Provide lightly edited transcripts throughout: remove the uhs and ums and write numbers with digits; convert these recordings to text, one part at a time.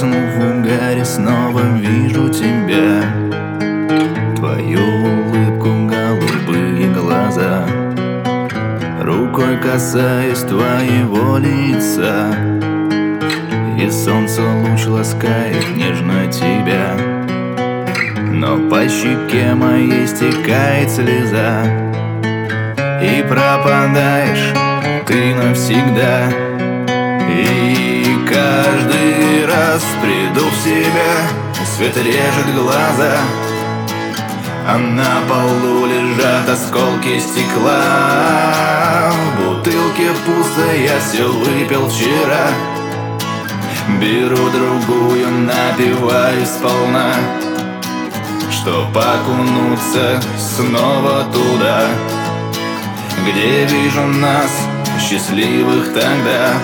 Погрязнув в угаре, снова вижу тебя, твою улыбку, голубые глаза. Рукой касаюсь твоего лица, и солнце луч ласкает нежно тебя. Но по щеке моей стекает слеза, и пропадаешь ты навсегда. И каждый раз приду в себя, свет режет глаза, а на полу лежат осколки стекла. В бутылке пусто, я все выпил вчера. Беру другую, напиваюсь сполна, чтоб окунуться снова туда, где вижу нас, счастливых тогда.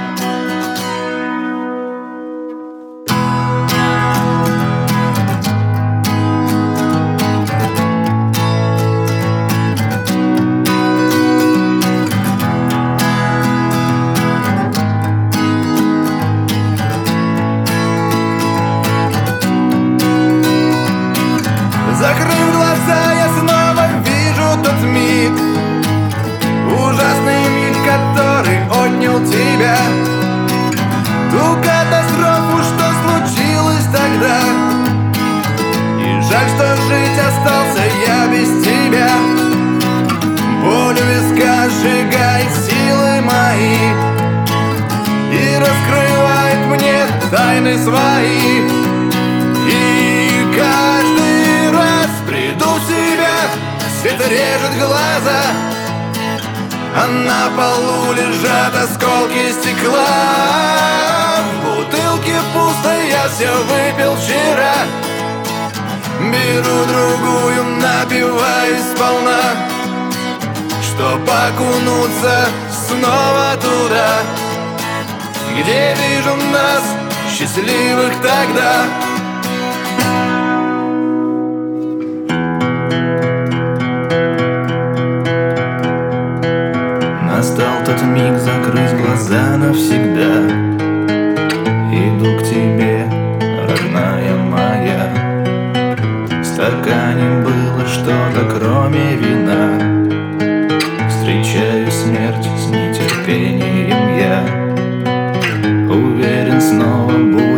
Закрыв глаза, я снова вижу тот миг, ужасный миг, который отнял тебя. Ту катастрофу, что случилось тогда. И жаль, что жить остался я без тебя. Боль у виска сжигает силы мои и раскрывает мне тайны свои. И каждый раз приду в себя, свет режет глаза, а на полу лежат осколки стекла. В бутылке пусто, я все выпил вчера. Беру другую, напиваюсь сполна, чтоб окунуться снова туда, где вижу нас, счастливых тогда. Настал тот миг закрыть глаза навсегда. Иду к тебе, родная моя. В стакане было что-то, кроме вина. Встречаю смерть с нетерпением я. Уверен, снова будет